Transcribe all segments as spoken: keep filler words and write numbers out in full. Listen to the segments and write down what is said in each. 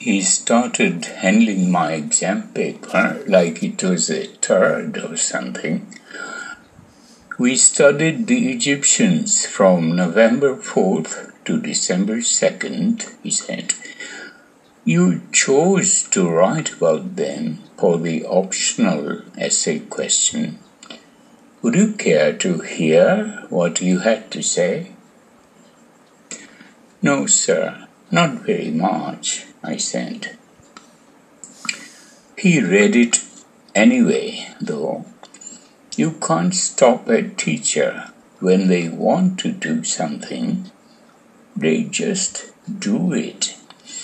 He started handling my exam paper like it was a turd or something. We studied the Egyptians from November fourth to December second, he said. You chose to write about them for the optional essay question. Would you care to hear what you had to say? No, sir, not very much, I said. He read it anyway, though. You can't stop a teacher when they want to do something. They just do it.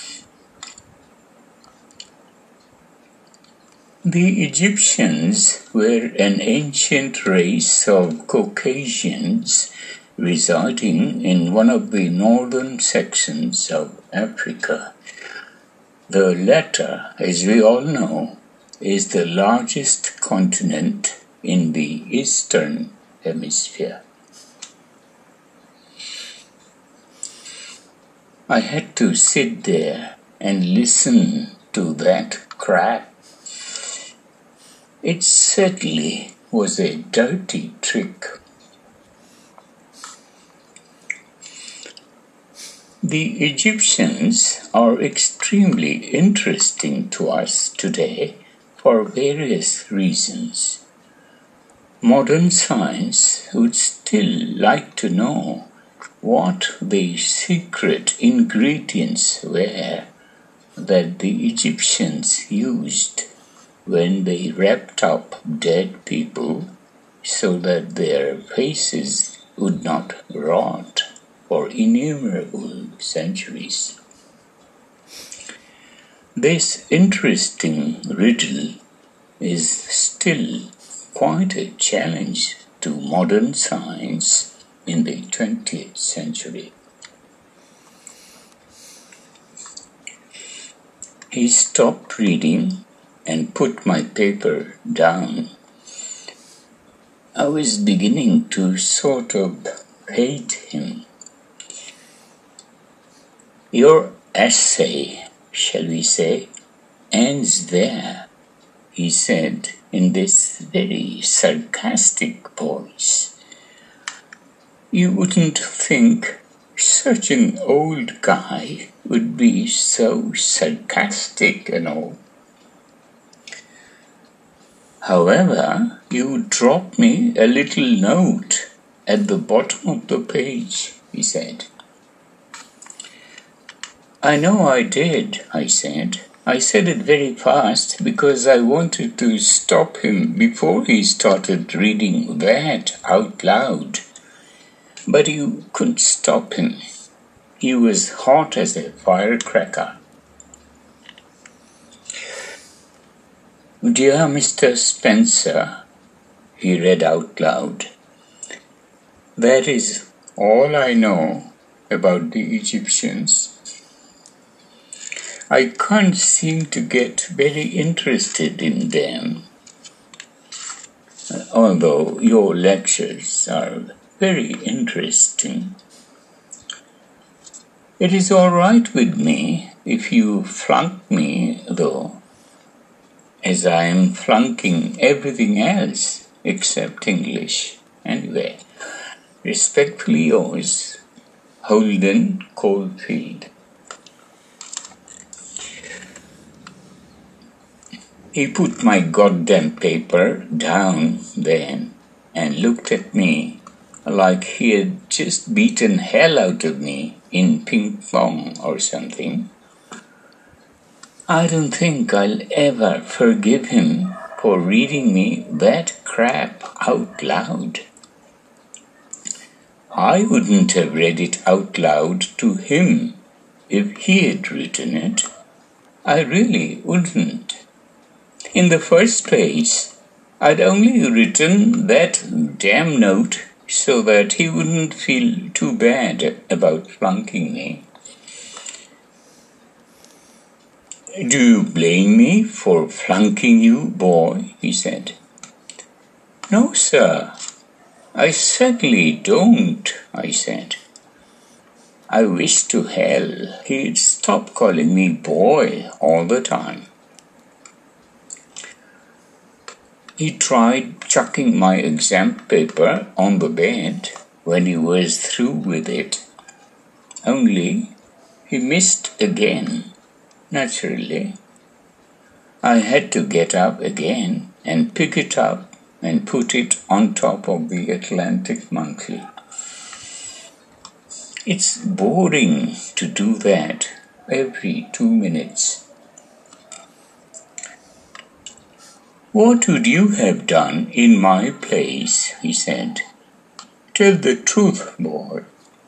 The Egyptians were an ancient race of Caucasians residing in one of the northern sections of Africa. The latter, as we all know, is the largest continent in the Eastern Hemisphere. I had to sit there and listen to that crap. It certainly was a dirty trick. The Egyptians are extremely interesting to us today for various reasons. Modern science would still like to know what the secret ingredients were that the Egyptians used when they wrapped up dead people so that their faces would not rot for innumerable centuries. This interesting riddle is still quite a challenge to modern science in the twentieth century. He stopped reading and put my paper down. I was beginning to sort of hate him. Your essay, shall we say, ends there, he said in this very sarcastic voice. You wouldn't think such an old guy would be so sarcastic and all. However, you dropped me a little note at the bottom of the page, he said. I know I did, I said. I said it very fast because I wanted to stop him before he started reading that out loud. But you couldn't stop him. He was hot as a firecracker. Dear Mister Spencer, he read out loud, that is all I know about the Egyptians. I can't seem to get very interested in them, although your lectures are very interesting. It is all right with me if you flunk me, though, as I am flunking everything else except English. Anyway, respectfully yours, Holden Caulfield. He put my goddamn paper down then and looked at me like he had just beaten hell out of me in ping pong or something. I don't think I'll ever forgive him for reading me that crap out loud. I wouldn't have read it out loud to him if he had written it. I really wouldn't. In the first place, I'd only written that damn note so that he wouldn't feel too bad about flunking me. Do you blame me for flunking you, boy? He said. No, sir. I certainly don't, I said. I wish to hell he'd stop calling me boy all the time. He tried chucking my exam paper on the bed when he was through with it. Only he missed again, naturally. I had to get up again and pick it up and put it on top of the Atlantic Monthly. It's boring to do that every two minutes. What would you have done in my place? He said. Tell the truth, boy.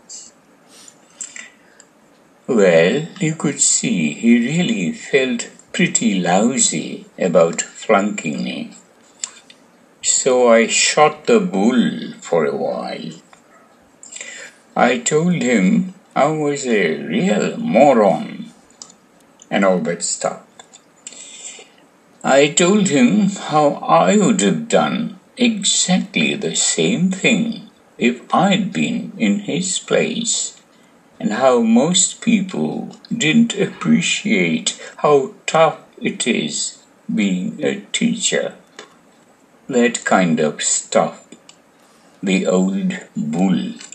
Well, you could see he really felt pretty lousy about flunking me. So I shot the bull for a while. I told him I was a real moron and all that stuff. I told him how I would have done exactly the same thing if I'd been in his place, and how most people didn't appreciate how tough it is being a teacher. That kind of stuff. The old bull.